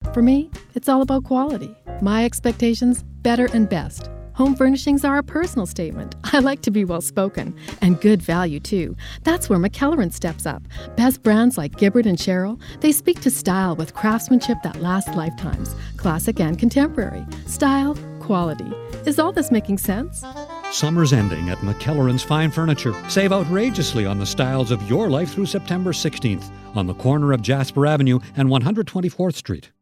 For me, it's all about quality. My expectations, better and best. Home furnishings are a personal statement. I like to be well-spoken. And good value, too. That's where McKellaryn steps up. Best brands like Gibbard and Sherrill, they speak to style with craftsmanship that lasts lifetimes. Classic and contemporary. Style, quality. Is all this making sense? Summer's ending at McKellaryn's Fine Furniture. Save outrageously on the styles of your life through September 16th on the corner of Jasper Avenue and 124th Street.